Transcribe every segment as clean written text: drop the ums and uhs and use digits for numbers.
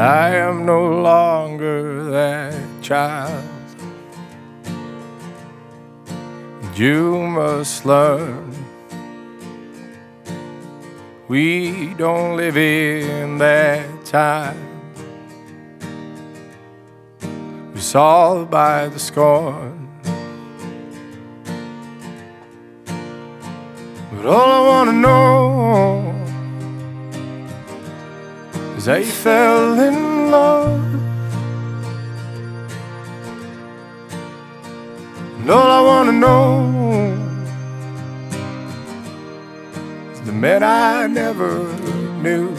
I am no longer that child. You must learn, we don't live in that time. We saw by the scorn. But all I wanna know is how you fell in love. And all I wanna know is the man I never knew.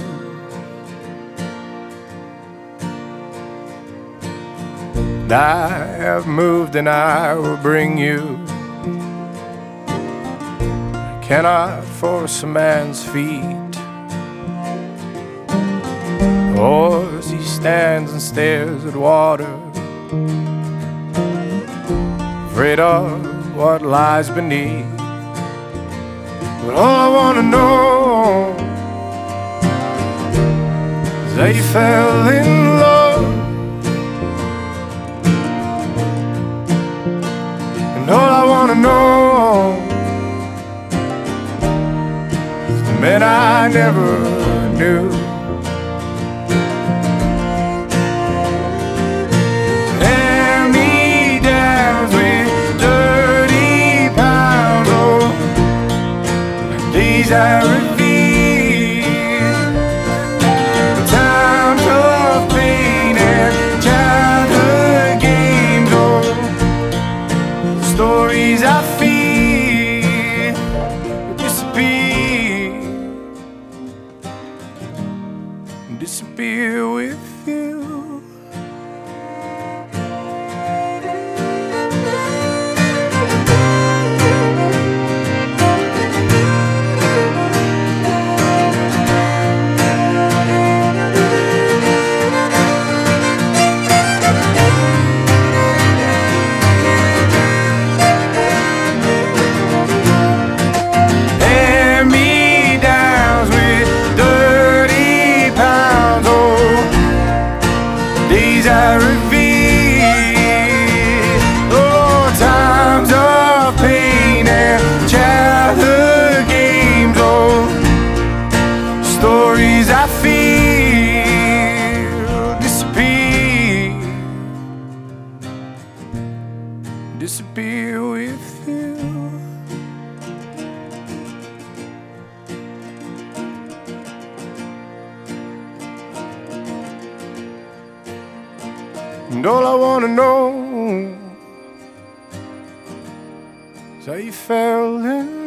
And I have moved and I will bring you. I cannot force a man's feet, or as he stands and stares at water, afraid of what lies beneath. But all I wanna know is that you fell in love. And all I wanna know is the man I never knew. I reveal times of pain and childhood games, oh, stories I feel disappear with you. I reveal, oh, times of pain and childhood games, oh, stories I feel disappear with you. And all I wanna know is how you fell in